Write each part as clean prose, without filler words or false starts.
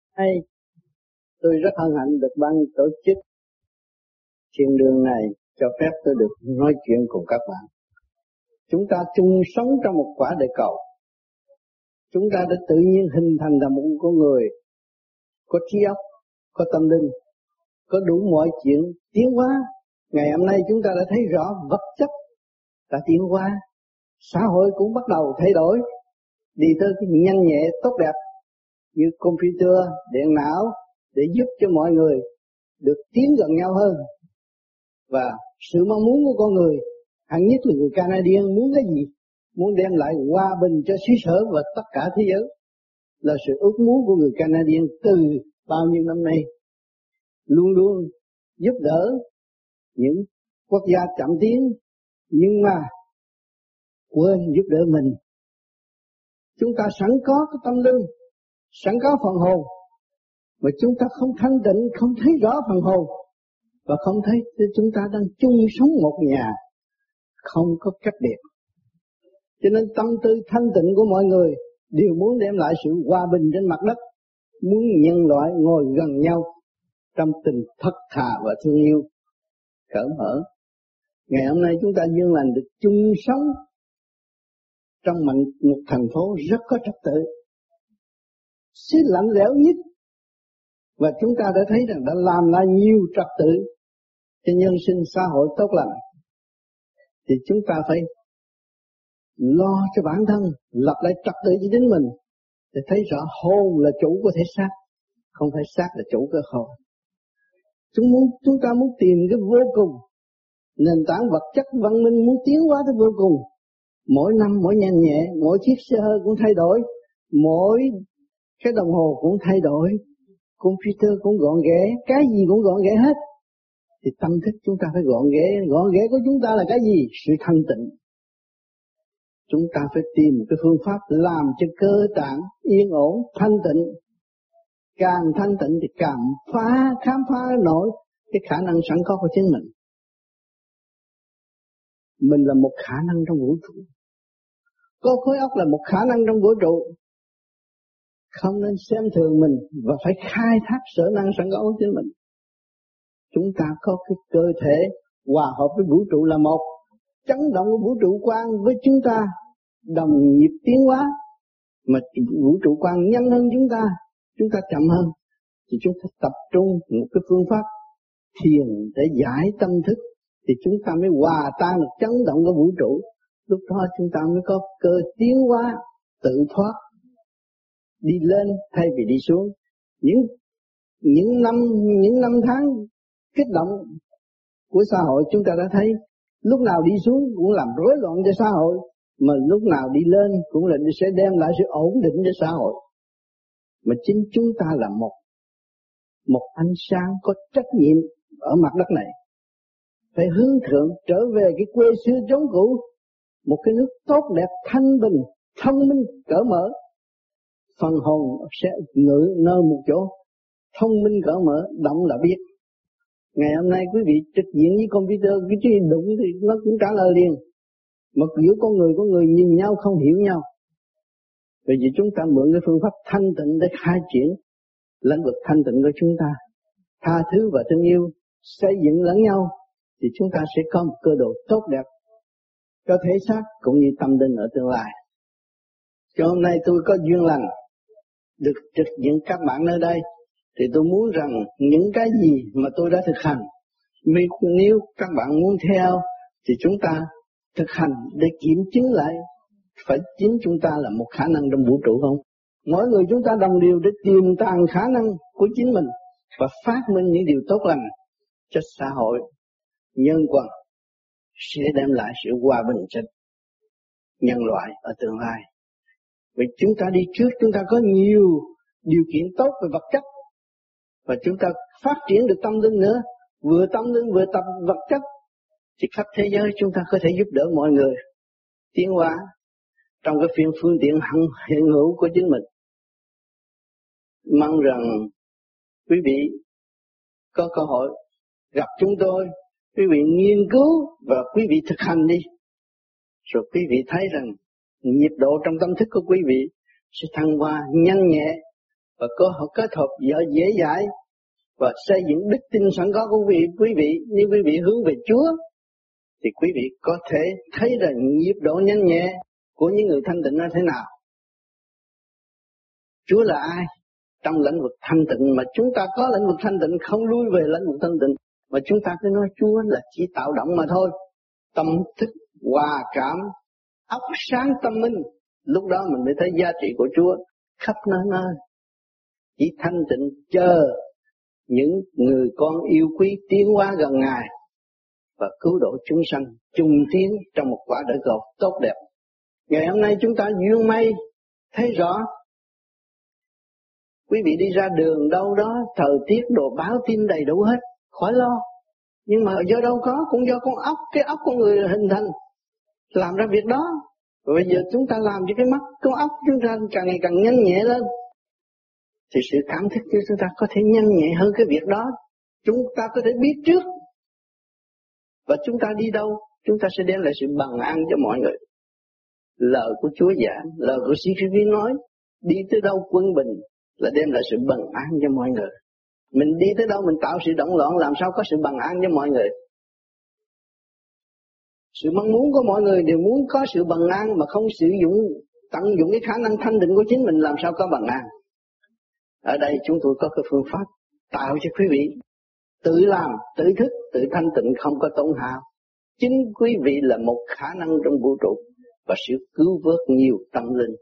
Hay, tôi rất hân hạnh được ban tổ chức thiên đường này cho phép tôi được nói chuyện cùng các bạn. Chúng ta chung sống trong một quả địa cầu. Chúng ta đã tự nhiên hình thành ra một con người có trí óc, có tâm linh, có đủ mọi chuyện tiến hóa. Ngày hôm nay chúng ta đã thấy rõ vật chất đã tiến hóa, xã hội cũng bắt đầu thay đổi, đi tới cái nhanh nhẹ tốt đẹp như computer, điện não để giúp cho mọi người được tiến gần nhau hơn. Và sự mong muốn của con người, hẳn nhất là người Canadian muốn cái gì? Muốn đem lại hòa bình cho xứ sở và tất cả thế giới. Là sự ước muốn của người Canadian từ bao nhiêu năm nay. Luôn luôn giúp đỡ những quốc gia chậm tiến, nhưng mà quên giúp đỡ mình. Chúng ta sẵn có cái tâm linh, sẵn có phần hồn, mà chúng ta không thanh tịnh, không thấy rõ phần hồn, và không thấy chúng ta đang chung sống một nhà, không có cách biệt. Cho nên tâm tư thanh tịnh của mọi người đều muốn đem lại sự hòa bình trên mặt đất, muốn nhân loại ngồi gần nhau trong tình thật thà và thương yêu, cởi mở. Ngày hôm nay chúng ta duyên lành được chung sống trong một thành phố rất có trật tự, xứ lạnh lẽo nhất, và chúng ta đã thấy rằng đã làm ra nhiều trật tự cho nhân sinh xã hội tốt lành. Thì chúng ta phải lo cho bản thân, lập lại trật tự cho chính mình, để thấy rõ hồn là chủ của thể xác, không phải xác là chủ của hồn. Chúng ta muốn tìm cái vô cùng, nền tảng vật chất văn minh muốn tiến hóa tới vô cùng. Mỗi năm mỗi nhanh nhẹ, mỗi chiếc xe hơi cũng thay đổi, mỗi cái đồng hồ cũng thay đổi, computer cũng gọn ghẽ, cái gì cũng gọn ghẽ hết. Thì tâm thức chúng ta phải gọn ghẽ của chúng ta là cái gì? Sự thanh tịnh. Chúng ta phải tìm cái phương pháp làm cho cơ tạng yên ổn, thanh tịnh. Càng thanh tịnh thì càng khám phá nổi cái khả năng sẵn có của chính mình. Mình là một khả năng trong vũ trụ. Có khối óc là một khả năng trong vũ trụ. Không nên xem thường mình và phải khai thác sở năng sẵn có của chính mình. Chúng ta có cái cơ thể hòa hợp với vũ trụ là một, chấn động của vũ trụ quang với chúng ta đồng nhịp tiến hóa, mà vũ trụ quang nhanh hơn chúng ta chậm hơn, thì chúng ta tập trung một cái phương pháp thiền để giải tâm thức, thì chúng ta mới hòa tan được chấn động của vũ trụ. Lúc đó chúng ta mới có cơ tiến hóa tự thoát, đi lên thay vì đi xuống. Những năm tháng kích động của xã hội chúng ta đã thấy, lúc nào đi xuống cũng làm rối loạn cho xã hội, mà lúc nào đi lên cũng là sẽ đem lại sự ổn định cho xã hội. Mà chính chúng ta là một ánh sáng có trách nhiệm ở mặt đất này, phải hướng thượng trở về cái quê xưa chốn cũ, một cái nước tốt đẹp, thanh bình, thông minh, cởi mở. Phần hồn sẽ ngự nơi một chỗ, thông minh cởi mở, động là biết. Ngày hôm nay quý vị trực diện với computer, cái chuyện đụng thì nó cũng trả lời liền. Mà giữa con người nhìn nhau không hiểu nhau. Bởi vì chúng ta mượn cái phương pháp thanh tịnh để khai triển lĩnh vực thanh tịnh của chúng ta, tha thứ và thương yêu, xây dựng lẫn nhau, thì chúng ta sẽ có một cơ đồ tốt đẹp cho thể xác cũng như tâm linh ở tương lai. Cho hôm nay tôi có duyên lành được trực diện các bạn nơi đây, thì tôi muốn rằng những cái gì mà tôi đã thực hành, nếu các bạn muốn theo thì chúng ta thực hành để kiểm chứng lại phải chính chúng ta là một khả năng trong vũ trụ không. Mỗi người chúng ta đồng điều để tiềm tàng khả năng của chính mình và phát minh những điều tốt lành cho xã hội, nhân quần, sẽ đem lại sự hòa bình cho nhân loại ở tương lai. Vì chúng ta đi trước, chúng ta có nhiều điều kiện tốt về vật chất, và chúng ta phát triển được tâm linh nữa, vừa tâm linh vừa tập vật chất, thì khắp thế giới chúng ta có thể giúp đỡ mọi người tiến hóa trong cái phương tiện hiện hữu của chính mình. Mong rằng quý vị có cơ hội gặp chúng tôi, quý vị nghiên cứu và quý vị thực hành đi, rồi quý vị thấy rằng nhịp độ trong tâm thức của quý vị sẽ thăng hoa nhanh nhẹ, và kết hợp dễ dãi và xây dựng đức tin sẵn có của quý vị. Nếu quý vị hướng về Chúa thì quý vị có thể thấy là nhịp độ nhanh nhẹ của những người thanh tịnh nó thế nào. Chúa là ai? Trong lĩnh vực thanh tịnh mà chúng ta có lĩnh vực thanh tịnh, không lui về lĩnh vực thanh tịnh, mà chúng ta cứ nói Chúa là chỉ tạo động mà thôi. Tâm thức hòa cảm, óc sáng tâm minh, lúc đó mình mới thấy giá trị của Chúa khắp nơi. Chỉ thanh tịnh chờ những người con yêu quý tiến hóa gần Ngài và cứu độ chúng sanh chung tiến trong một quả đời cầu tốt đẹp. Ngày hôm nay chúng ta duyên may thấy rõ. Quý vị đi ra đường đâu đó, thời tiết đồ báo tin đầy đủ hết, khỏi lo. Nhưng mà do đâu có, cũng do con óc, cái óc con người hình thành, làm ra việc đó. Và bây giờ chúng ta làm cho cái mắt, con óc chúng ta càng ngày càng nhanh nhẹ lên. Thì sự cảm thức của chúng ta có thể nhanh nhẹ hơn cái việc đó. Chúng ta có thể biết trước. Và chúng ta đi đâu, chúng ta sẽ đem lại sự bằng an cho mọi người. Lời của Chúa giảng, lời của sĩ Phi nói, đi tới đâu quân bình là đem lại sự bằng an cho mọi người. Mình đi tới đâu mình tạo sự động loạn, làm sao có sự bằng an cho mọi người. Sự mong muốn của mọi người đều muốn có sự bằng an mà không sử dụng, tận dụng cái khả năng thanh định của chính mình, làm sao có bằng an. Ở đây chúng tôi có cái phương pháp tạo cho quý vị tự làm, tự thức, tự thanh tịnh, không có tổn hao. Chính quý vị là một khả năng trong vũ trụ và sự cứu vớt nhiều tâm linh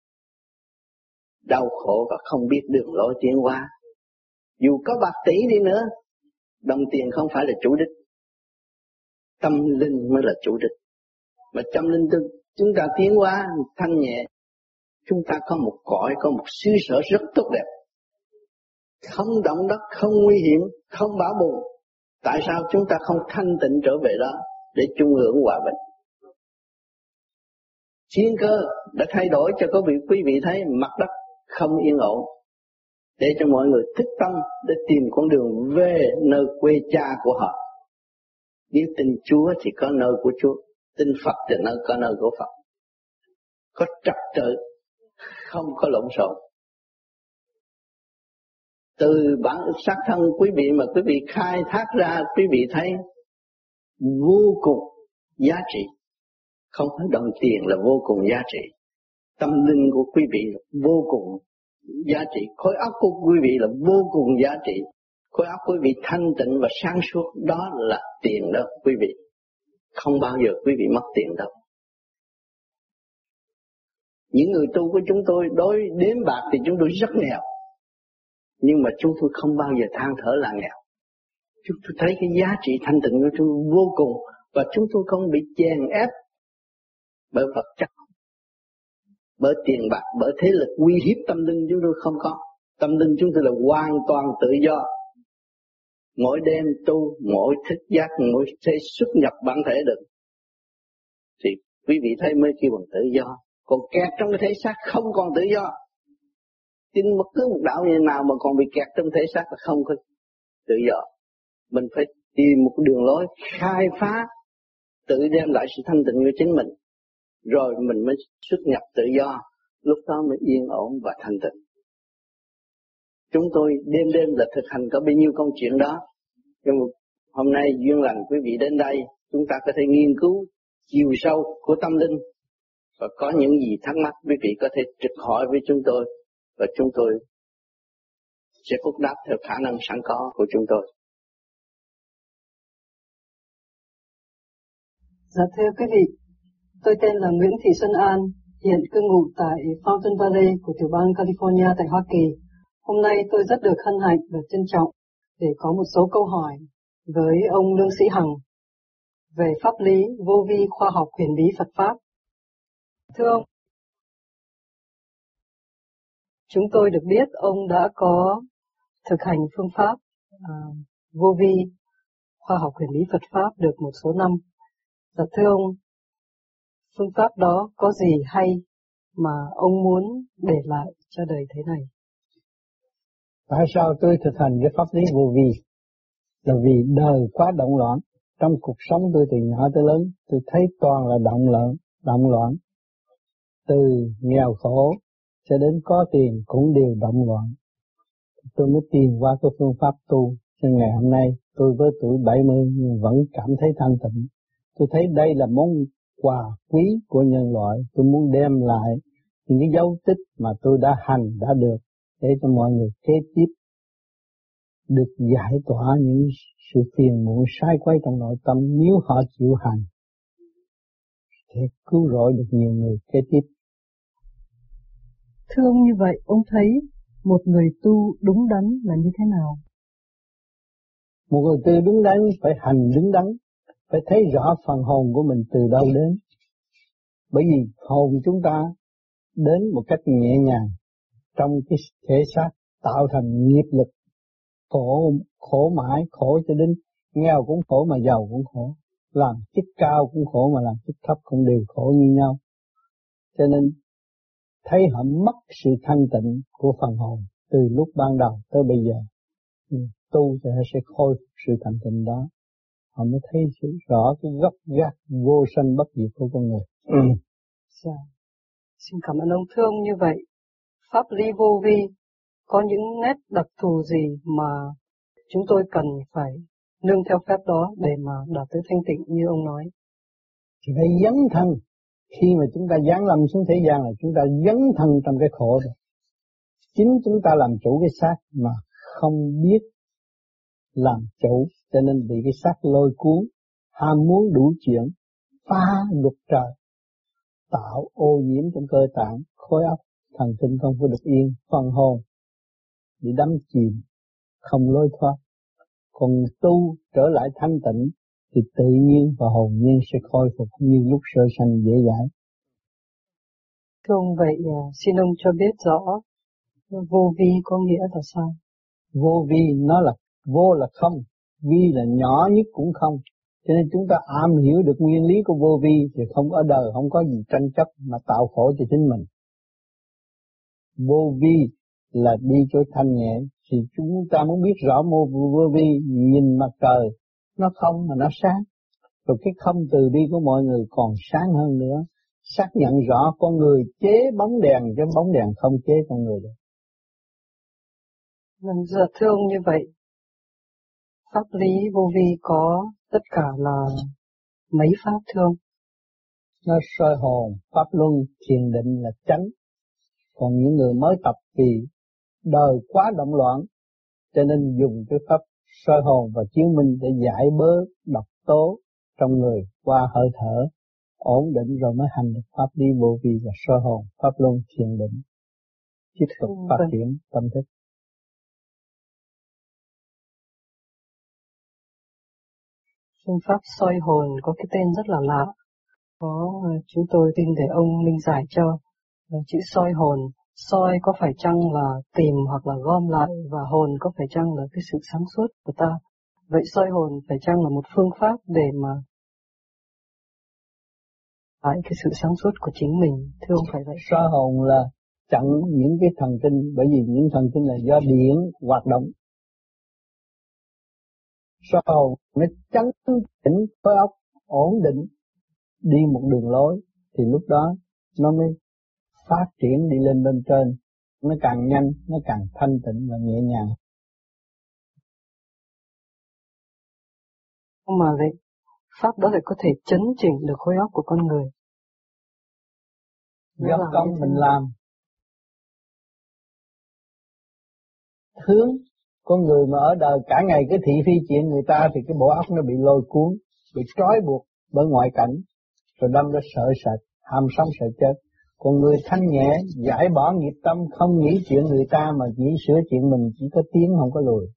đau khổ và không biết đường lối tiến hóa. Dù có bạc tỷ đi nữa, đồng tiền không phải là chủ đích, tâm linh mới là chủ đích. Mà tâm linh chúng ta tiến hóa thanh nhẹ, chúng ta có một cõi, có một xứ sở rất tốt đẹp, không động đất, không nguy hiểm, không bão bùng. Tại sao chúng ta không thanh tịnh trở về đó để chung hưởng hòa bình? Thiên cơ đã thay đổi cho quý vị thấy mặt đất không yên ổn, để cho mọi người thức tâm để tìm con đường về nơi quê cha của họ. Nếu tin Chúa thì có nơi của Chúa, tin Phật thì có nơi của Phật. Có trật tự, không có lộn xộn. Từ bản xác thân quý vị mà quý vị khai thác ra, quý vị thấy vô cùng giá trị. Không phải đồng tiền là vô cùng giá trị. Tâm linh của quý vị là vô cùng giá trị. Khối óc của quý vị là vô cùng giá trị. Khối óc quý vị thanh tịnh và sáng suốt, đó là tiền đó quý vị. Không bao giờ quý vị mất tiền đâu. Những người tu của chúng tôi đối đếm bạc thì chúng tôi rất nghèo, nhưng mà chúng tôi không bao giờ than thở là nghèo. Chúng tôi thấy cái giá trị thanh tịnh của chúng tôi vô cùng, và chúng tôi không bị chèn ép bởi vật chất, bởi tiền bạc, bởi thế lực uy hiếp tâm linh. Chúng tôi không có. Tâm linh chúng tôi là hoàn toàn tự do. Mỗi đêm tu, mỗi thức giác, mỗi thể xuất nhập bản thể được, thì quý vị thấy mới kêu bằng tự do. Còn kẹt trong cái thể xác không còn tự do. Tin bất cứ một đạo như nào mà còn bị kẹt trong thể xác là không có tự do. Mình phải tìm một đường lối khai phá, tự đem lại sự thanh tịnh của chính mình, rồi mình mới xuất nhập tự do, lúc đó mới yên ổn và thanh tịnh. Chúng tôi đêm là thực hành có bao nhiêu công chuyện đó. Nhưng hôm nay duyên lành quý vị đến đây, chúng ta có thể nghiên cứu chiều sâu của tâm linh, và có những gì thắc mắc quý vị có thể trực hỏi với chúng tôi, và chúng tôi sẽ phúc đáp theo khả năng sẵn có của chúng tôi. Dạ thưa quý vị, tôi tên là Nguyễn Thị Xuân An, hiện cư ngụ tại Fountain Valley của tiểu bang California tại Hoa Kỳ. Hôm nay tôi rất được hân hạnh và trân trọng để có một số câu hỏi với ông Lương Sĩ Hằng về pháp lý vô vi khoa học huyền bí Phật Pháp. Thưa ông, chúng tôi được biết ông đã có thực hành phương pháp vô vi khoa học huyền bí Phật Pháp được một số năm. Và thưa ông, phương pháp đó có gì hay mà ông muốn để lại cho đời thế này? Tại sao tôi thực hành cái pháp lý vô vi? Là vì đời quá động loạn. Trong cuộc sống tôi từ nhỏ tới lớn, tôi thấy toàn là động loạn. Từ nghèo khổ cho đến có tiền cũng đều động loạn. tôi mới tìm qua cái phương pháp tu. Cho ngày hôm nay tôi với tuổi 70 nhưng vẫn cảm thấy thanh tịnh. Tôi thấy đây là món quà quý của nhân loại. Tôi muốn đem lại những cái dấu tích mà tôi đã hành, đã được, để cho mọi người kế tiếp được giải tỏa những sự phiền muộn sai quay trong nội tâm. Nếu họ chịu hành thì cứu rỗi được nhiều người kế tiếp. Thưa ông, như vậy ông thấy một người tu đúng đắn là như thế nào? Một người tu đúng đắn phải hành đúng đắn, phải thấy rõ phần hồn của mình từ đâu đến. Bởi vì hồn chúng ta đến một cách nhẹ nhàng trong cái thể xác, tạo thành nghiệp lực khổ mãi, khổ cho đến nghèo cũng khổ mà giàu cũng khổ, làm chức cao cũng khổ mà làm chức thấp cũng đều khổ như nhau. Cho nên thấy họ mất sự thanh tịnh của phần hồn từ lúc ban đầu tới bây giờ. Tu thì họ sẽ khôi phục sự thanh tịnh đó. Họ mới thấy rõ cái gốc gác vô sanh bất diệt của con người. Dạ. Xin cảm ơn ông. Thưa ông, như vậy pháp lý vô vi có những nét đặc thù gì mà chúng tôi cần phải nương theo phép đó để mà đạt tới thanh tịnh như ông nói? Thì phải dấn thân. Khi mà chúng ta giáng lâm xuống thế gian là chúng ta dấn thân trong cái khổ rồi. Chính chúng ta làm chủ cái xác mà không biết làm chủ, cho nên bị cái xác lôi cuốn, ham muốn đủ chuyện, phá luật trời, tạo ô nhiễm trong cơ tạng, khối óc, thần kinh không có được yên, phần hồn bị đắm chìm, không lối thoát. Còn tu trở lại thanh tịnh thì tự nhiên và hồn nhiên sẽ khôi phục như lúc sơ sanh dễ dãi. Thưa ông, vậy xin ông cho biết rõ vô vi có nghĩa là sao? Vô vi nó là vô là không, vi là nhỏ nhất cũng không. Cho nên chúng ta am hiểu được nguyên lý của vô vi thì không ở đời không có gì tranh chấp mà tạo khổ cho chính mình. Vô vi là đi chỗ thanh nhẹ, thì chúng ta muốn biết rõ vô vi, nhìn mặt trời nó không mà nó sáng. Rồi cái không từ bi của mọi người còn sáng hơn nữa, xác nhận rõ con người chế bóng đèn chứ bóng đèn không chế con người được. Dạ thưa ông, như vậy pháp lý vô vi có tất cả là mấy pháp thưa ông? Nó soi hồn, pháp luân, thiền định là chánh. Còn những người mới tập thì đời quá động loạn, cho nên dùng cái pháp soi hồn và chiếu minh để giải bớt độc tố trong người qua hơi thở, ổn định rồi mới hành được pháp lý vô vi và soi hồn, pháp luân, thiền định, tiếp tục phát triển tâm thức. Phương pháp soi hồn có cái tên rất là lạ. Chúng tôi xin để ông minh giải cho. Chữ soi hồn, soi có phải chăng là tìm hoặc là gom lại, và hồn có phải chăng là cái sự sáng suốt của ta? Vậy soi hồn phải chăng là một phương pháp để mà lại cái sự sáng suốt của chính mình? Thưa ông, phải vậy? Soi hồn là chặn những cái thần kinh, bởi vì những thần kinh là do điện hoạt động. Soi hồn nó chấn chỉnh khối óc, ổn định, đi một đường lối, thì lúc đó nó mới phát triển đi lên bên trên, nó càng nhanh, nó càng thanh tịnh và nhẹ nhàng. Mà vậy, pháp đó lại có thể chấn chỉnh được khối óc của con người. Do công mình làm. Hướng con người mà ở đời cả ngày cái thị phi chuyện người ta thì cái bộ óc nó bị lôi cuốn, bị trói buộc bởi ngoại cảnh, rồi đâm ra sợ sệt, ham sống sợ chết. Còn người thanh nhẹ, giải bỏ nghiệp tâm, không nghĩ chuyện người ta mà chỉ sửa chuyện mình, chỉ có tiến không có lùi.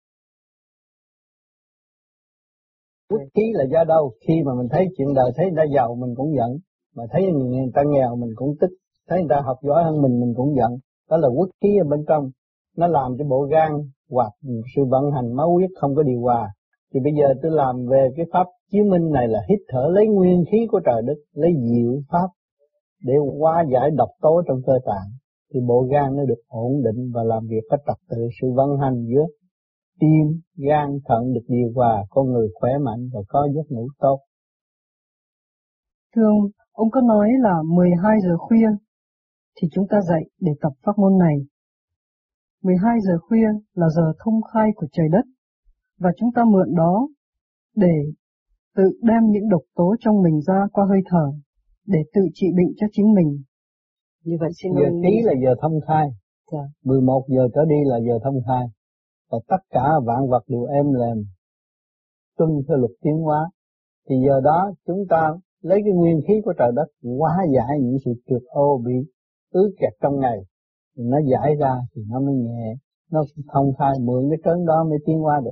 Quốc khí là do đâu? Khi mà mình thấy chuyện đời, thấy người ta giàu mình cũng giận, mà thấy người ta nghèo mình cũng tức, thấy người ta học giỏi hơn mình cũng giận. Đó là quốc khí ở bên trong, nó làm cho bộ gan hoặc sự vận hành máu huyết không có điều hòa. Thì bây giờ tôi làm về cái pháp chiếu minh này là hít thở lấy nguyên khí của trời đất, lấy diệu pháp để hóa giải độc tố trong cơ tạng, thì bộ gan nó được ổn định và làm việc có trật tự. Sự vận hành giữa tim, gan, thận được điều hòa, con người khỏe mạnh và có giấc ngủ tốt. Thưa ông có nói là 12 giờ khuya thì chúng ta dậy để tập pháp môn này. 12 giờ khuya là giờ thông khai của trời đất, và chúng ta mượn đó để tự đem những độc tố trong mình ra qua hơi thở, để tự trị bệnh cho chính mình. Như vậy xin giờ tí là giờ thông khai, 11 giờ trở đi là giờ thông khai, và tất cả vạn vật đều êm lềm, tuân theo luật tiến hóa. Thì giờ đó chúng ta lấy cái nguyên khí của trời đất hóa giải những sự trượt ô bị ứ kẹt trong ngày, nó giải ra thì nó mới nhẹ, nó thông khai, mượn cái trớn đó mới tiến hóa được.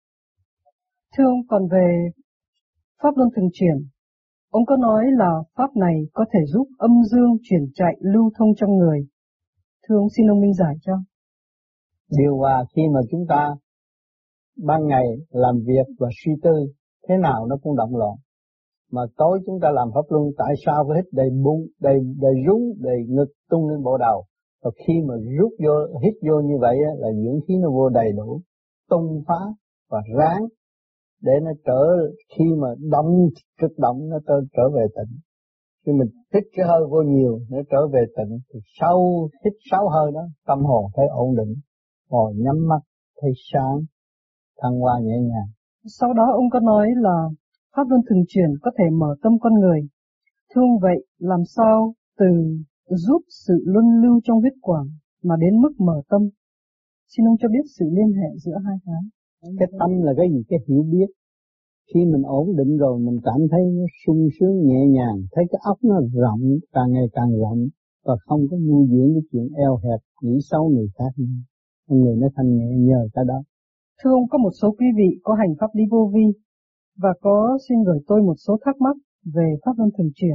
Thưa ông, còn về pháp luân thường chuyển, ông có nói là pháp này có thể giúp âm dương chuyển chạy lưu thông trong người. Thưa ông, xin ông minh giải cho. Điều hòa khi mà chúng ta ban ngày làm việc và suy tư, thế nào nó cũng động loạn. Mà tối chúng ta làm pháp luân, tại sao phải hít đầy bụng, đầy rúng, đầy ngực tung lên bộ đầu. Và khi mà rút vô, hít vô như vậy là dưỡng khí nó vô đầy đủ, tung phá và ráng để nó khi mà động, cực động nó trở về tịnh. Khi mình hít cái hơi vô nhiều, nó trở về tịnh, thì sau hít 6 hơi đó, tâm hồn thấy ổn định, ngồi nhắm mắt, thấy sáng, thăng hoa nhẹ nhàng. Sau đó ông có nói là pháp luân thường chuyển có thể mở tâm con người. Thưa ông, vậy làm sao từ giúp sự luân lưu trong huyết quản mà đến mức mở tâm? Xin ông cho biết sự liên hệ giữa hai cái. Cái tâm là cái gì? Cái hiểu biết. Khi mình ổn định rồi mình cảm thấy nó sung sướng nhẹ nhàng, thấy cái óc nó rộng, càng ngày càng rộng, và không có nuôi dưỡng cái chuyện eo hẹp, nghĩ xấu người khác nữa. Người nó thanh nhẹ nhờ cái đó. Thưa ông, có một số quý vị có hành pháp lý vô vi và có xin gửi tôi một số thắc mắc về pháp luân thường chuyển.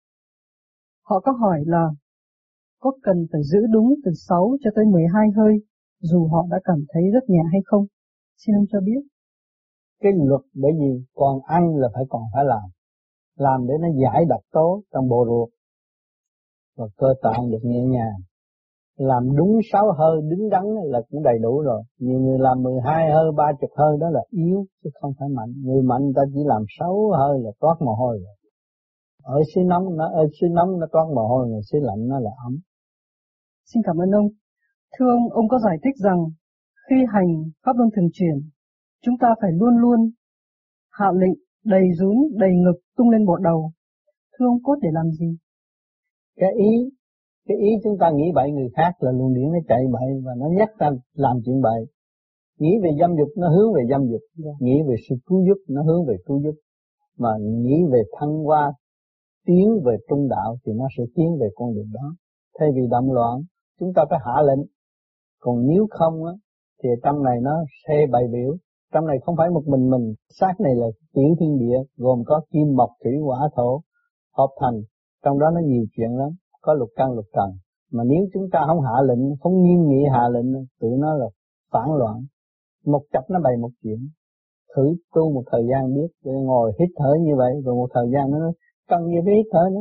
Họ có hỏi là có cần phải giữ đúng từ 6 cho tới 12 hơi dù họ đã cảm thấy rất nhẹ hay không? Xin ông cho biết. Cái luật bởi vì còn ăn là còn phải làm để nó giải độc tố trong bộ ruột và cơ tạng được nhẹ nhàng. Làm đúng 6 hơi đứng đắn là cũng đầy đủ rồi. Nhiều người làm 12 hơi, 30 hơi đó là yếu chứ không phải mạnh. Người mạnh người ta chỉ làm 6 hơi là toát mồ hôi rồi. Ở xứ nóng nó toát mồ hôi, người xứ lạnh nó là ấm. Xin cảm ơn ông. Thưa ông có giải thích rằng khi hành pháp luân thường chuyển, chúng ta phải luôn luôn hạ lệnh đầy rún, đầy ngực tung lên bộ đầu. Thưa ông, cốt để làm gì? Cái ý chúng ta nghĩ bậy người khác là luồng điển nó chạy bậy và nó nhắc ta làm chuyện bậy. Nghĩ về dâm dục nó hướng về dâm dục, nghĩ về sự cứu giúp nó hướng về cứu giúp, mà nghĩ về thăng hoa, tiến về trung đạo thì nó sẽ tiến về con đường đó. Thay vì động loạn, chúng ta phải hạ lệnh. Còn nếu không á, thì trong này nó xe bày biểu. Trong này không phải một mình, xác này là tiểu thiên địa, gồm có kim mộc thủy hỏa thổ hợp thành. Trong đó nó nhiều chuyện lắm, có lục căn lục trần. Mà nếu chúng ta không hạ lệnh, không nghiêm nghị hạ lệnh, tụi nó là phản loạn. Một chập nó bày một chuyện. Thử tu một thời gian biết, rồi ngồi hít thở như vậy, rồi một thời gian nó cần gì phải hít thở nữa.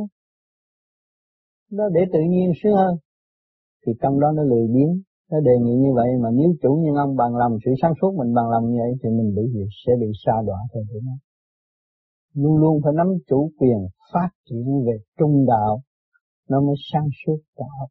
Nó để tự nhiên sướng hơn. Thì trong đó nó lười biếng. Nó đề nghị như vậy, mà nếu chủ nhân ông bằng lòng sự sáng suốt mình bằng lòng như vậy thì mình sẽ bị sa đọa theo tụi nó. Luôn luôn phải nắm chủ quyền phát triển về trung đạo, nó mới sáng suốt đạo.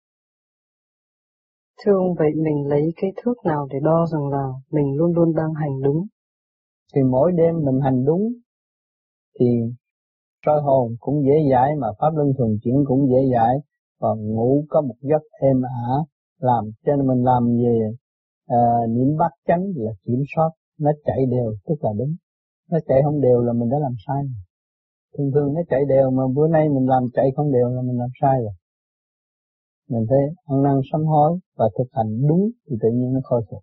Thưa ông, vậy mình lấy cái thước nào để đo rằng là mình luôn luôn đang hành đúng? Thì mỗi đêm mình hành đúng thì soi hồn cũng dễ dãi, mà pháp luân thường chuyển cũng dễ dãi, và ngủ có một giấc êm ả. Làm cho nên mình làm về niệm bát chánh là kiểm soát nó chạy đều, tức là đúng. Nó chạy không đều là mình đã làm sai. Thường nó chạy đều, mà bữa nay mình làm chạy không đều là mình làm sai rồi. Mình phải ăn năn sám hối và thực hành đúng thì tự nhiên nó khôi phục.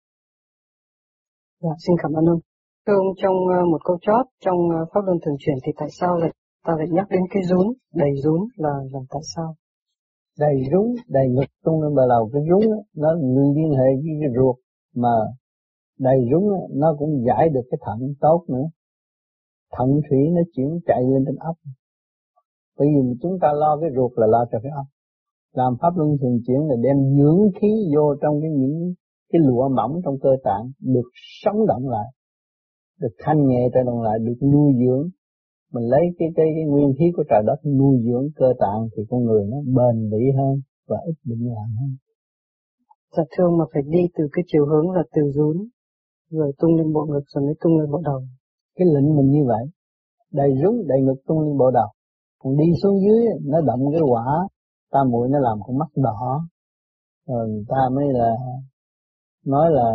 Dạ, xin cảm ơn ông. Thưa ông, trong một câu chót trong pháp luân thường chuyển thì tại sao ta lại nhắc đến cái rún, đầy rún là tại sao? Đầy rún, đầy ngực tung lên bờ đầu. Cái rún nó liên hệ với cái ruột, mà đầy rún nó cũng giải được cái thận tốt nữa. Thận thủy nó chuyển chạy lên trên óc. Bởi vì chúng ta lo cái ruột là lo cho cái óc. Làm pháp luân thường chuyển là đem dưỡng khí vô trong những cái lụa mỏng trong cơ tạng, được sống động lại, được thanh nhẹ trở lại, được nuôi dưỡng. Mình lấy cái nguyên khí của trời đất nuôi dưỡng cơ tạng thì con người nó bền bỉ hơn và ít bệnh hoạn hơn. Dạ thưa, mà phải đi từ cái chiều hướng là từ rốn, rồi tung lên bộ ngực rồi mới tung lên bộ đầu. Cái lệnh mình như vậy, đầy rúng, đầy ngực tung lên bộ đầu. Còn đi xuống dưới, nó động cái quả, tam muội nó làm con mắt đỏ. Rồi người ta mới là, nói là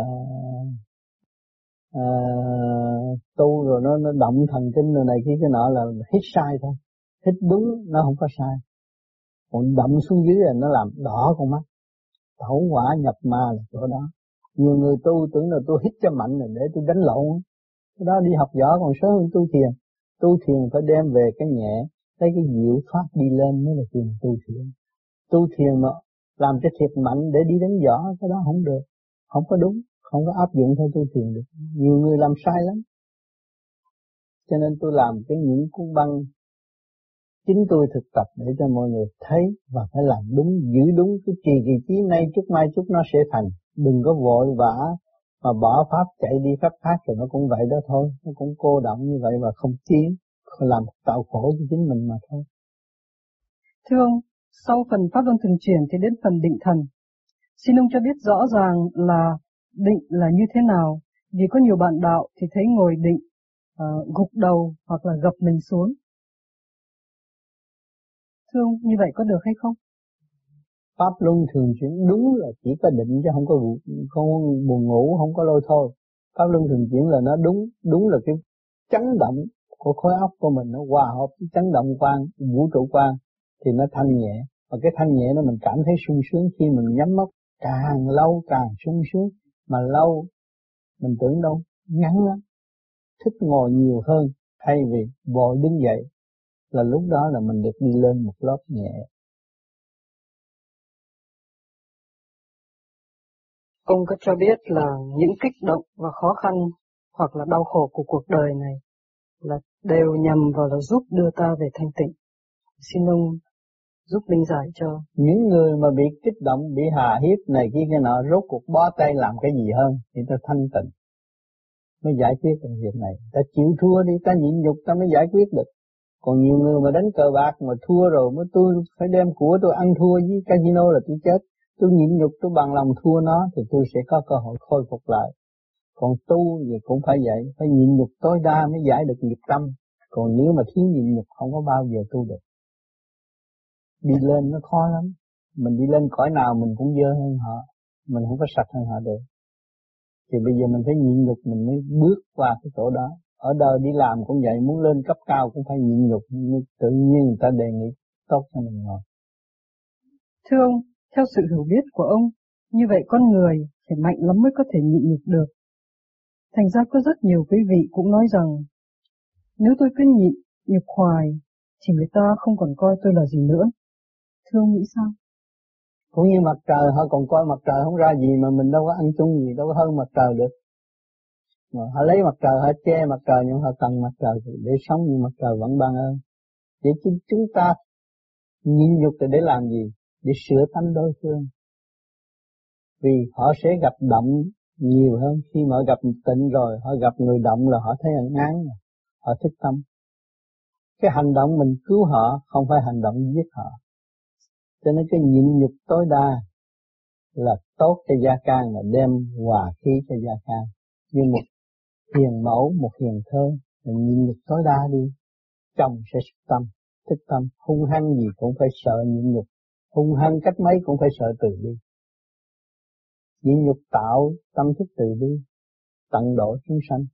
tu rồi nó động thần kinh rồi này kia cái nọ là hít sai thôi. Hít đúng nó không có sai. Còn động xuống dưới là nó làm đỏ con mắt. Tẩu hỏa nhập ma là chỗ đó. Nhiều người tu tưởng là tôi hít cho mạnh rồi để tôi đánh lộn. Cái đó đi học võ còn sớm hơn tu thiền. Tu thiền phải đem về cái nhẹ, lấy cái diệu thoát đi lên mới là tiền tu thiền. Tu thiền mà làm cho thiệt mạnh để đi đánh võ, cái đó không được. Không có đúng, không có áp dụng theo tu thiền được. Nhiều người làm sai lắm. Cho nên tôi làm những cuốn băng chính tôi thực tập để cho mọi người thấy và phải làm đúng, giữ đúng cái kỳ chí nay chút mai chút nó sẽ thành. Đừng có vội vã mà bỏ pháp chạy đi pháp khác rồi nó cũng vậy đó thôi, nó cũng cô động như vậy và không tiến, làm tạo khổ cho chính mình mà thôi. Thưa ông, sau phần pháp luân thường chuyển thì đến phần định thần. Xin ông cho biết rõ ràng là định là như thế nào, vì có nhiều bạn đạo thì thấy ngồi định, gục đầu hoặc là gập mình xuống. Thưa ông, như vậy có được hay không? Pháp luân thường chuyển đúng là chỉ có định chứ không có buồn ngủ, không có lôi thôi. Pháp luân thường chuyển là nó đúng là cái chấn động của khối óc của mình nó hòa hợp với chấn động quang, vũ trụ quang thì nó thanh nhẹ. Và cái thanh nhẹ nó mình cảm thấy sung sướng khi mình nhắm mắt, càng lâu càng sung sướng, mà lâu mình tưởng đâu ngắn lắm, thích ngồi nhiều hơn thay vì vội đứng dậy, là lúc đó là mình được đi lên một lớp nhẹ. Ông có cho biết là những kích động và khó khăn hoặc là đau khổ của cuộc đời này là đều nhằm vào là giúp đưa ta về thanh tịnh. Xin ông giúp minh giải cho. Những người mà bị kích động, bị hà hiếp này kia cái nọ, rốt cuộc bó tay làm cái gì hơn thì ta thanh tịnh mới giải quyết được việc này. Ta chịu thua đi, ta nhịn nhục ta mới giải quyết được. Còn nhiều người mà đánh cờ bạc mà thua rồi mới tôi phải đem của tôi ăn thua với casino là tôi chết. Tôi nhịn nhục, tôi bằng lòng thua nó thì tôi sẽ có cơ hội khôi phục lại. Còn tu thì cũng phải vậy, phải nhịn nhục tối đa mới giải được nghiệp tâm. Còn nếu mà thiếu nhịn nhục không có bao giờ tu được. Đi lên nó khó lắm. Mình đi lên cõi nào mình cũng dơ hơn họ, mình không có sạch hơn họ được. Thì bây giờ mình phải nhịn nhục mình mới bước qua cái chỗ đó. Ở đời đi làm cũng vậy, muốn lên cấp cao cũng phải nhịn nhục, tự nhiên người ta đề nghị tốt cho mình rồi. Thưa ông, theo sự hiểu biết của ông, như vậy con người phải mạnh lắm mới có thể nhịn nhục được. Thành ra có rất nhiều quý vị cũng nói rằng, nếu tôi cứ nhịn nhục hoài, thì người ta không còn coi tôi là gì nữa. Thưa ông nghĩ sao? Cũng như mặt trời, họ còn coi mặt trời không ra gì mà mình đâu có ăn chung gì, đâu có hơn mặt trời được. Mà họ lấy mặt trời, họ che mặt trời nhưng họ cần mặt trời để sống, nhưng mặt trời vẫn ban ơn. Vậy chứ chúng ta nhịn nhục để làm gì? Để sửa tánh đối phương. Vì họ sẽ gặp động nhiều hơn. Khi mà họ gặp tịnh rồi, họ gặp người động là họ thấy ẩn án, họ thích tâm. Cái hành động mình cứu họ, không phải hành động giết họ. Cho nên cái nhịn nhục tối đa là tốt cho gia can, là đem hòa khí cho gia can. Như một hiền mẫu, một hiền thơ, mình nhịn nhục tối đa đi, chồng sẽ sức tâm, thích tâm, hung hăng gì cũng phải sợ nhịn nhục, hung hăng cách mấy cũng phải sợ từ bi. Nhịn nhục tạo tâm thức từ bi, tận độ chúng sanh,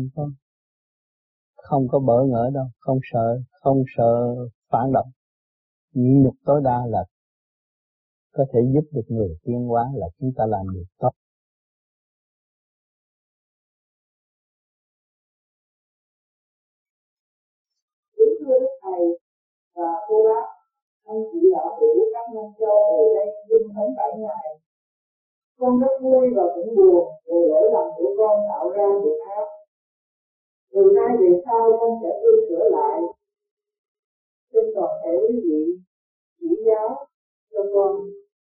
không có bỡ ngỡ đâu, không sợ phản động. Nhịn nhục tối đa là có thể giúp được người tiến hóa, là chúng ta làm được tốt. Thưa thầy và cô bác, anh chị đạo hữu các năm châu về đây dung thống 7 ngày. Con rất vui và cũng buồn về lỗi lầm của con tạo ra việc ác. Từ nay về sau con sẽ tu sửa lại. Xin toàn thể quý vị chỉ giáo cho con.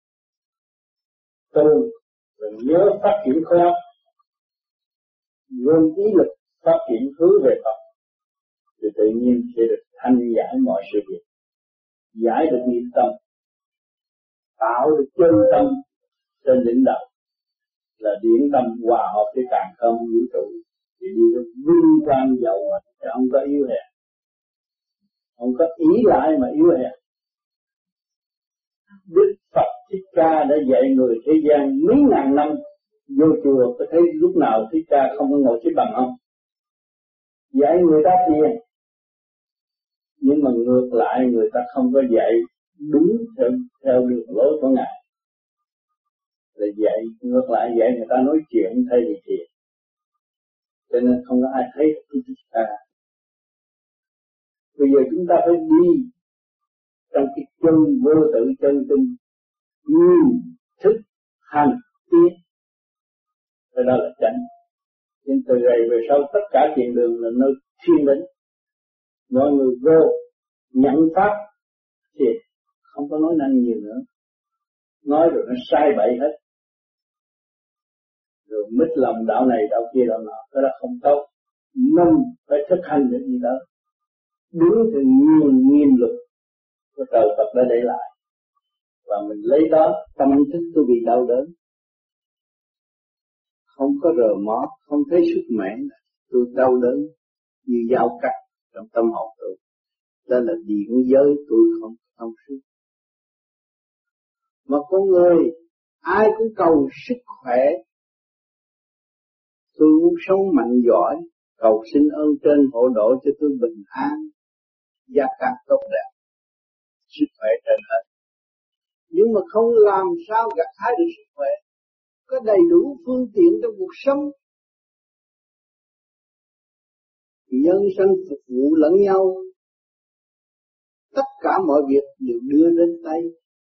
Tu và nhớ phát triển khối óc, luôn ý lực phát triển hướng về Phật, thì tự nhiên sẽ được thanh giải mọi sự việc, giải được nghiệp tâm, tạo được chân tâm trên đỉnh đạo. điện tâm hòa hợp với càng không vũ trụ thì đi được vinh quang giàu mà không có yếu hèn, không có ý lại mà yếu hèn. Đức Phật Thích Ca đã dạy người thế gian mấy ngàn năm, vô chùa có thấy lúc nào Thích Ca không có ngồi xếp bằng không? Dạy người ta thiền, nhưng mà ngược lại người ta không có dạy đúng theo đường lối của Ngài. Là dạy ngược lại, dạy người ta nói chuyện thay vì thiền, cho nên không có ai thấy được Thích Ca. Bây giờ chúng ta phải đi trong cái chân vô tự chân tinh, nhìn thức hành tiến, cái đó là chánh. Nhưng từ đây về sau tất cả thiền đường là nơi thiên định, mọi người vô nhận pháp thì không có nói năng nhiều nữa, nói rồi nó sai bậy hết, rồi mít lòng đạo này đạo kia đạo nọ, cái đó không tốt. Mình phải thực hành được gì đó đúng thì nghiêm luật của trời Phật đã để lại, và mình lấy đó tâm thức tôi bị đau đớn, không có rờ mó, không thấy sức mạnh, tôi đau đớn như dao cắt trong tâm hồn tôi. Đó là điện giới tôi không thông suốt. Mà con người ai cũng cầu sức khỏe, tôi muốn sống mạnh giỏi, cầu xin ơn trên hộ độ cho tôi bình an, gia càng tốt đẹp, sức khỏe trên hết. Nhưng mà không làm sao gặt hái được sức khỏe, có đầy đủ phương tiện trong cuộc sống, nhân sinh phục vụ lẫn nhau, tất cả mọi việc đều đưa đến tay.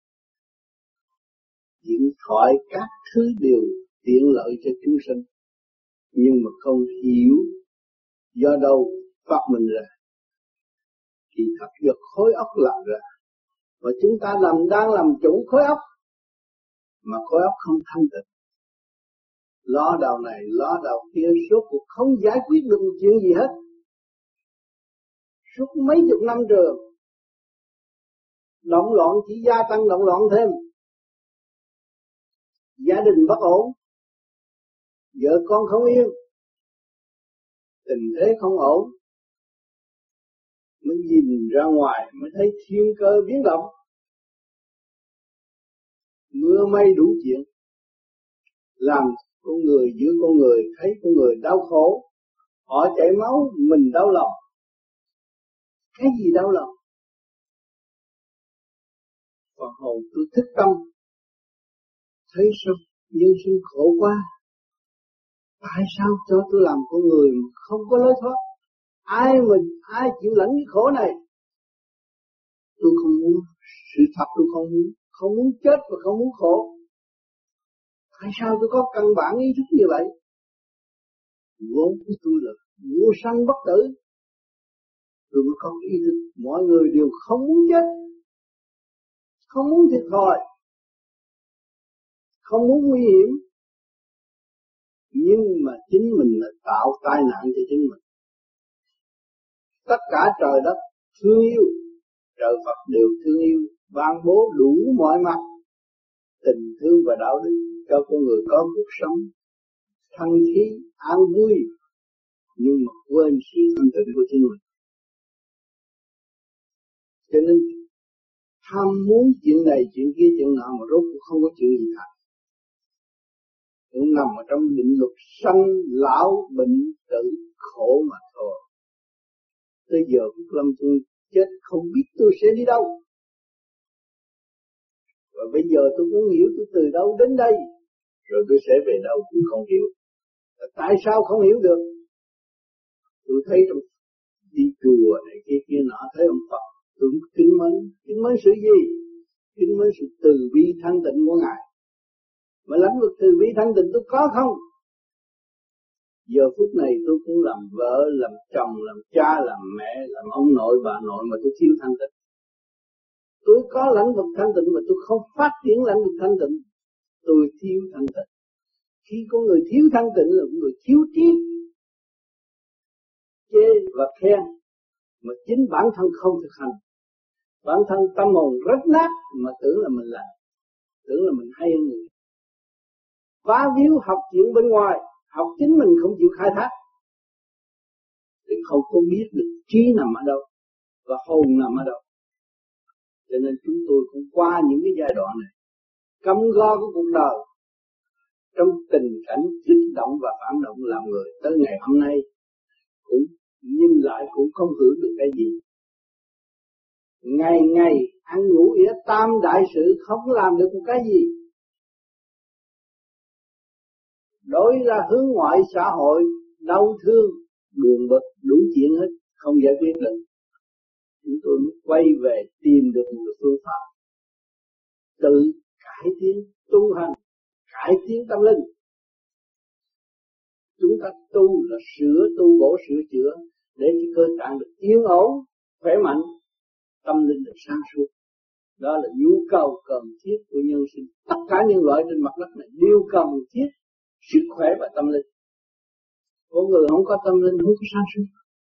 Điện thoại các thứ đều tiện lợi cho chúng sinh, nhưng mà không hiểu do đâu phát minh ra, thì thật do khối óc làm ra. Và chúng ta đang làm chủ khối óc, mà khối óc không thanh tịnh, lo đầu này lo đầu kia, suốt cuộc không giải quyết được một chuyện gì hết. Suốt mấy chục năm trường, động loạn chỉ gia tăng động loạn thêm, gia đình bất ổn, vợ con không yên, tình thế không ổn, mới nhìn ra ngoài mới thấy thiên cơ biến động, mưa mây đủ chuyện, làm con người giữa con người thấy con người đau khổ, họ chảy máu mình đau lòng. Cái gì đau lòng? Phần hồn tôi thức tâm, thấy sao nhân sinh khổ quá, tại sao cho tôi làm con người mà không có lối thoát? Ai chịu lãnh cái khổ này? Tôi không muốn, sự thật tôi không muốn chết và không muốn khổ. Tại sao tôi có căn bản ý thức như vậy? Vốn của tôi là vô sanh bất tử, tôi mới có ý thức. Mọi người đều không muốn chết, không muốn thiệt thòi, không muốn nguy hiểm, nhưng mà chính mình là tạo tai nạn cho chính mình. Tất cả trời đất thương yêu, trời Phật đều thương yêu, ban bố đủ mọi mặt tình thương và đạo đức cho con người có cuộc sống thân khí an vui, nhưng mà quên sự thanh tịnh của chính mình. Cho nên tham muốn chuyện này chuyện kia chuyện nọ mà rốt cũng không có chuyện gì thật, cũng nằm ở trong định luật sanh lão bệnh tử khổ mà thôi. Tới giờ Phúc Lâm tôi chết không biết tôi sẽ đi đâu, và bây giờ tôi muốn hiểu tôi từ đâu đến đây, rồi tôi sẽ về đâu cũng không hiểu. Tại sao không hiểu được? Tôi thấy trong đi chùa này kia nọ thấy ông Phật, tôi kính mến sự gì? Kính mến sự từ bi thanh tịnh của Ngài. Mà lãnh vực từ bi thanh tịnh tôi có không? Giờ phút này tôi cũng làm vợ, làm chồng, làm cha, làm mẹ, làm ông nội, bà nội mà tôi thiếu thanh tịnh. Tôi có lãnh vực thanh tịnh mà tôi không phát triển lãnh vực thanh tịnh, tôi thiếu thanh tịnh. Khi con người thiếu thanh tịnh là người thiếu trí, chê và khen, mà chính bản thân không thực hành. Bản thân tâm hồn rách nát mà tưởng là mình làm, tưởng là mình hay hơn người. phá víu học chuyện bên ngoài, học chính mình không chịu khai thác thì không có biết được trí nằm ở đâu và hồn nằm ở đâu. Cho nên chúng tôi cũng qua những cái giai đoạn này căm go của cuộc đời trong tình cảnh kích động và phản động làm người, tới ngày hôm nay cũng nhìn lại cũng không hưởng được cái gì. Ngày ngày ăn ngủ yết tam đại sự không làm được một cái gì. Đối là hướng ngoại xã hội đau thương, buồn bực đủ chuyện hết, không giải quyết được. Chúng tôi mới quay về tìm được một phương pháp tự cải tiến tu hành, cải tiến tâm linh. Chúng ta tu là tu bổ sửa chữa để cái cơ tạng được yên ổn, khỏe mạnh, tâm linh được sáng suốt. Đó là nhu cầu cần thiết của nhân sinh. Tất cả nhân loại trên mặt đất này đều cần thiết sức khỏe và tâm linh. Con người không có tâm linh không có sáng suốt.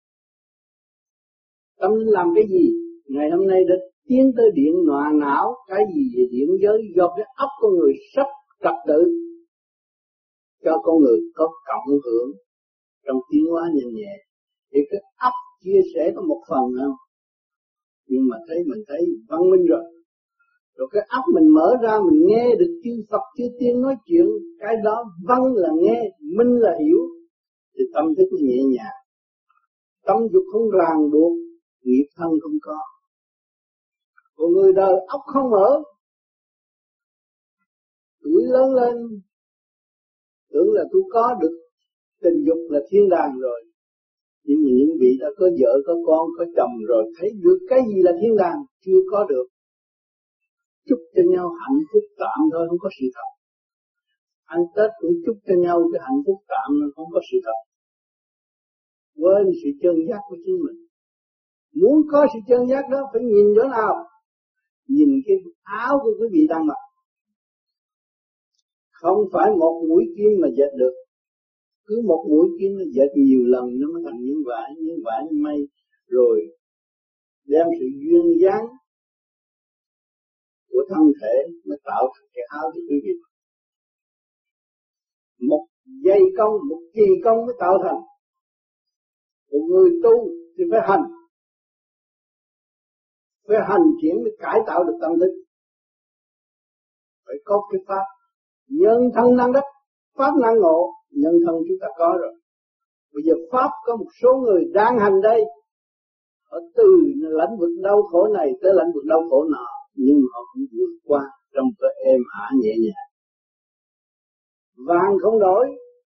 Tâm linh làm cái gì? Ngày hôm nay đã tiến tới điện nọa não, cái gì về điện giới, do cái óc con người sắp trật tự cho con người có cộng hưởng trong tiến hóa nhanh nhẹ. Thì cái óc chia sẻ có một phần không? Nhưng mà mình thấy văn minh rồi. Rồi cái óc mình mở ra mình nghe được chư Phật chư Tiên nói chuyện, cái đó văn là nghe, minh là hiểu, thì tâm thức nó nhẹ nhàng. Tâm dục không ràng buộc, nghiệp thân không có. Còn người đời óc không mở, tuổi lớn lên tưởng là tôi có được tình dục là thiên đàng rồi. Nhưng mà những vị đã có vợ, có con, có chồng rồi thấy được cái gì là thiên đàng chưa có được. Chúc cho nhau hạnh phúc tạm thôi, không có sự thật. Ăn Tết cũng chúc cho nhau cái hạnh phúc tạm, không có sự thật. Quên sự chân giác của chính mình. Muốn có sự chân giác đó phải nhìn chỗ nào? Nhìn cái áo của quý vị đang mặc. Không phải một mũi kim mà dệt được. Cứ một mũi kim nó dệt nhiều lần nó mới thành những vải như mây. Rồi đem sự duyên dáng của thân thể mới tạo thành cái áo cho quý vị. Một dây công, một kỳ công mới tạo thành. Một người tu thì phải hành. Phải hành triển để cải tạo được tâm thức. Phải có cái pháp. Nhân thân năng đất, pháp năng ngộ. Nhân thân chúng ta có rồi. Bây giờ pháp có một số người đang hành đây. Họ từ lãnh vực đau khổ này tới lãnh vực đau khổ nọ. Nhưng họ cũng vượt qua trong cái êm ả nhẹ nhàng. Vàng không đổi.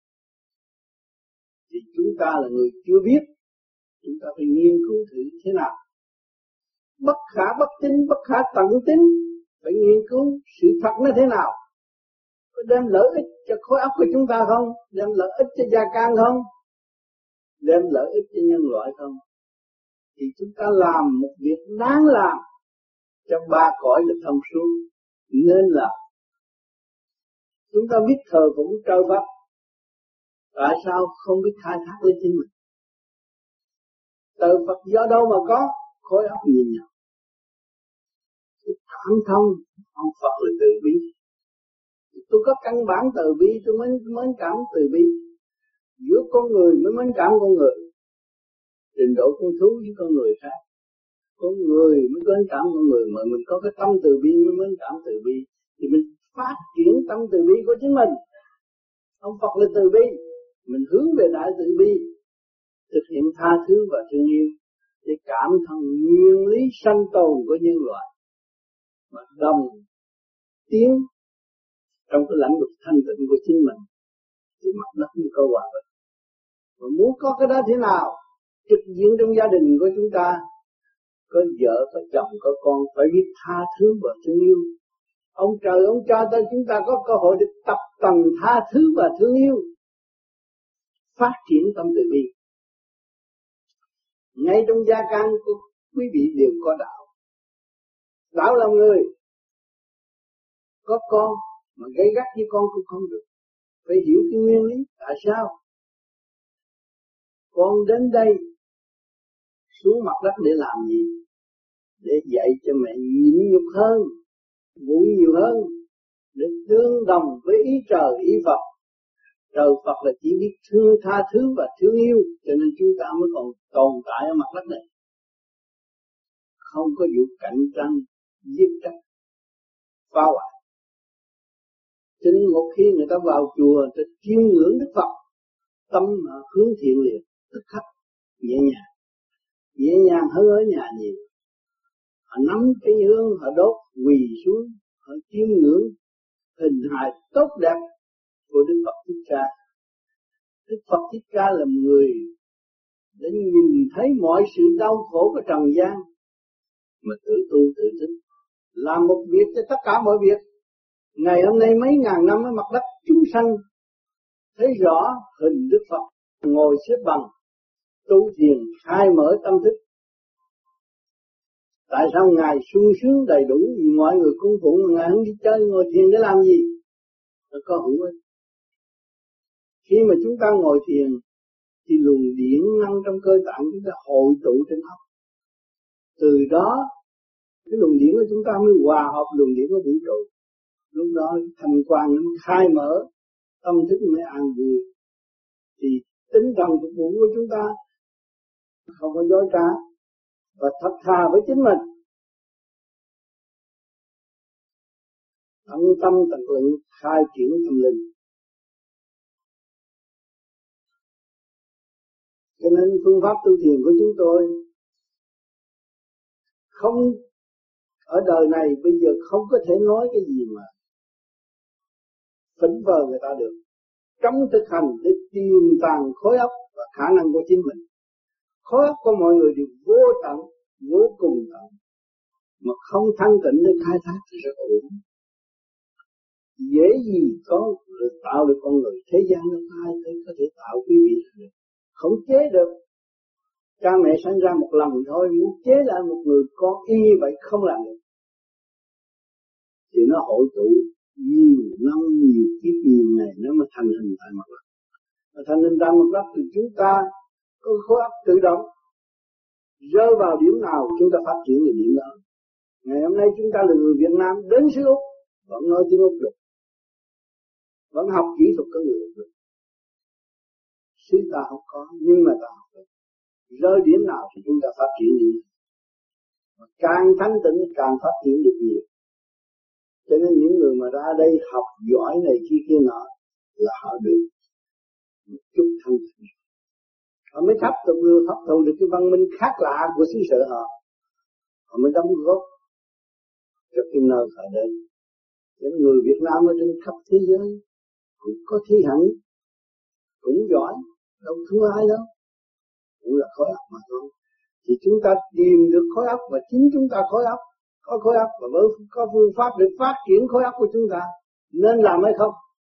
Thì chúng ta là người chưa biết. Chúng ta phải nghiên cứu thử thế nào. Bất khả bất tín, bất khả tận tín. Phải nghiên cứu sự thật nó thế nào. Có đem lợi ích cho khối óc của chúng ta không? Đem lợi ích cho gia can không? Đem lợi ích cho nhân loại không? Thì chúng ta làm một việc đáng làm cho ba cõi được thông suốt. Nên là chúng ta biết thờ phụng trời Phật. Tại sao không biết khai thác lấy chính mình? Trời Phật do đâu mà có? Khối óc nhìn nhau. Tôi cảm thông, ông Phật là từ bi. Tôi có căn bản từ bi, tôi mới mến cảm từ bi. Giữa con người mới mến cảm con người. Trình độ con thú với con người khác. Con người mới mến cảm con người, mà mình có cái tâm từ bi mới mến cảm từ bi. Thì mình phát triển tâm từ bi của chính mình. Ông Phật là từ bi. Mình hướng về đại từ bi. Thực hiện tha thứ và thương yêu. Để cảm thông nguyên lý sanh tồn của nhân loại. Mà đồng tiến trong cái lãnh vực thanh tịnh của chính mình thì mặt đất mới có hòa bình. Mà muốn có cái đó thế nào? Trực diện trong gia đình của chúng ta, có vợ, có chồng, có con, phải biết tha thứ và thương yêu. Ông trời, ông cho ta chúng ta có cơ hội để tập tành tha thứ và thương yêu, phát triển tâm từ bi. Ngay trong gia can của quý vị đều có đạo. Đạo làm người. Có con mà gây gắt với con cũng không được. Phải hiểu cái nguyên lý. Tại sao? Con đến đây xuống mặt đất để làm gì? Để dạy cho mẹ nhịn nhục hơn, ngủ nhiều hơn, để tương đồng với ý trời ý Phật. Trời Phật là chỉ biết thương tha thứ và thương yêu, cho nên chúng ta mới còn tồn tại ở mặt đất này. Không có vụ cạnh tranh, giết chóc, phá hoại. Cho nên một khi người ta vào chùa, người ta chiêm ngưỡng Đức Phật, tâm hướng thiện liền, tức khắc nhẹ nhàng hơn ở nhà nhiều. Họ nắm cái hương, họ đốt, quỳ xuống, họ chiêm ngưỡng hình hài tốt đẹp của Đức Phật Thích Ca. Đức Phật Thích Ca là người để nhìn thấy mọi sự đau khổ của trần gian mà tự tu tự thức, làm một việc cho tất cả mọi việc. Ngày hôm nay mấy ngàn năm ở mặt đất chúng sanh thấy rõ hình Đức Phật ngồi xếp bằng tu thiền khai mở tâm thức. Tại sao Ngài sung sướng đầy đủ, mọi người cung phụng mà Ngài không đi chơi ngồi thiền để làm gì? Nó có hữu ích. Khi mà chúng ta ngồi thiền thì luồng điển năng trong cơ tạng chúng ta hội tụ trên óc. Từ đó cái luồng điển của chúng ta mới hòa hợp luồng điển của vũ trụ. Lúc đó thành quang nó khai mở, tâm thức mới an vui. Thì tinh thần phục vụ của chúng ta không có dối trá và thật thà với chính mình. Tận tâm tận lực khai triển tâm linh. Cho nên phương pháp tu thiền của chúng tôi không ở đời này bây giờ không có thể nói cái gì mà phỉnh vờ người ta được. Trong thực hành để tìm tàng khối óc và khả năng của chính mình. Khối óc của mọi người đều vô tận, vô cùng tận, mà không thanh tịnh để khai thác thì rất ổn. Dễ gì có tạo được con người, thế gian nó ai có thể tạo quý vị được, không chế được. Cha mẹ sinh ra một lần thôi, muốn chế lại một người con y như vậy không làm được. Thì nó hội tụ nhiều năm, nhiều kiếp, nhiều ngày nó mới thành hình tại mặt đất. Và thành hình tại mặt đất thì chúng ta có khối óc tự động, rơi vào điểm nào chúng ta phát triển về điểm đó. Ngày hôm nay chúng ta là người Việt Nam đến xứ Úc vẫn nói tiếng Úc được, vẫn học kỹ thuật của người Úc được. Xứ ta không có nhưng mà ta học được. Rơi điểm nào thì chúng ta phát triển điểm nào. Càng thanh tịnh càng phát triển được nhiều. Cho nên những người mà ra đây học giỏi này kia nọ là họ được một chút thanh tịnh. Họ mới hấp thụ được cái văn minh khác lạ của xứ sở họ. Họ mới đóng góp cho cái nơi họ đến. Những người Việt Nam ở trên khắp thế giới cũng có thi hạnh, cũng giỏi, đâu thua ai đâu. Cũng là khối óc mà thôi. Thì chúng ta tìm được khối óc và chính chúng ta có khối óc và có phương pháp để phát triển khối óc của chúng ta. Nên làm hay không?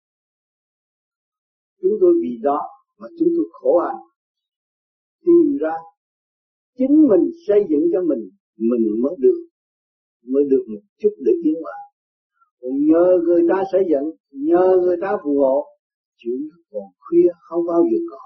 Chúng tôi vì đó mà chúng tôi khổ hành. Tìm ra chính mình xây dựng cho mình mới được một chút để tiến hóa. Còn nhờ người ta xây dựng, nhờ người ta phù hộ, chuyện còn khuya không bao giờ có.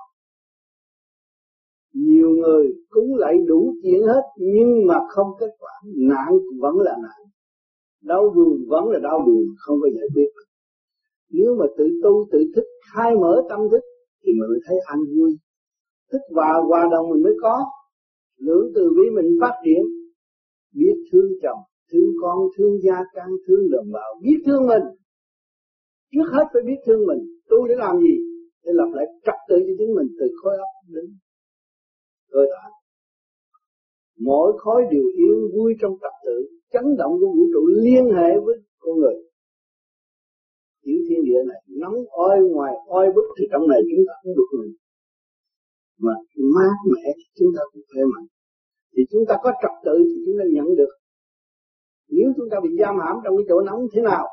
Nhiều người cúng lạy đủ chuyện hết nhưng mà không kết quả, nạn vẫn là nạn, đau buồn vẫn là đau buồn, không có giải quyết. Nếu mà tự tu tự thức khai mở tâm thức thì mình mới thấy an vui. Thức và hòa đồng mình mới có. Lượng từ bi mình phát triển, biết thương chồng, thương con, thương gia can, thương đồng bào, biết thương mình. Trước hết phải biết thương mình. Tu để làm gì? Để lập lại trật tự cho chính mình từ khối óc đến cơ tạng. Mỗi khối đều yên vui trong trật tự, chấn động của vũ trụ liên hệ với con người. Tiểu thiên địa này nóng oi ngoài oi bức thì trong này chúng ta cũng được mình. Mà mát mẻ chúng ta cũng khỏe mạnh. Thì chúng ta có trật tự thì chúng ta nhận được. Nếu chúng ta bị giam hãm trong cái chỗ nóng thế nào,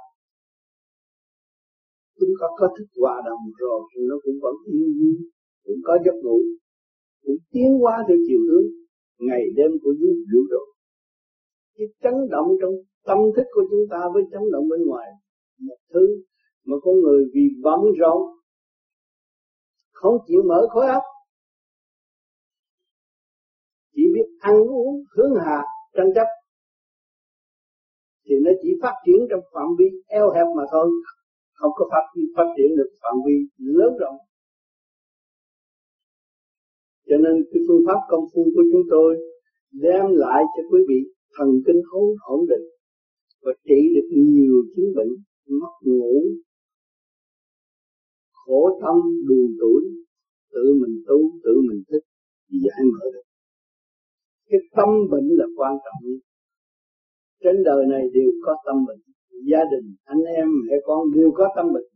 chúng ta có thức hòa đồng rồi thì nó cũng vẫn yên vui, cũng có giấc ngủ, cũng tiến hóa theo chiều hướng ngày đêm của vũ trụ. Cái chấn động trong tâm thức của chúng ta với chấn động bên ngoài, một thứ mà con người vì bận rộn không chịu mở khối óc, chỉ biết ăn uống hướng hạ tranh chấp thì nó chỉ phát triển trong phạm vi eo hẹp mà thôi, không có phát triển được phạm vi lớn rộng. Cho nên cái phương pháp công phu của chúng tôi đem lại cho quý vị thần kinh ổn định và trị được nhiều chứng bệnh mất ngủ, khổ tâm, buồn tủi, tự mình tu, tự mình thích thì giải mở được. Cái tâm bệnh là quan trọng nhất. Trên đời này đều có tâm bệnh, gia đình, anh em, mẹ con đều có tâm bệnh.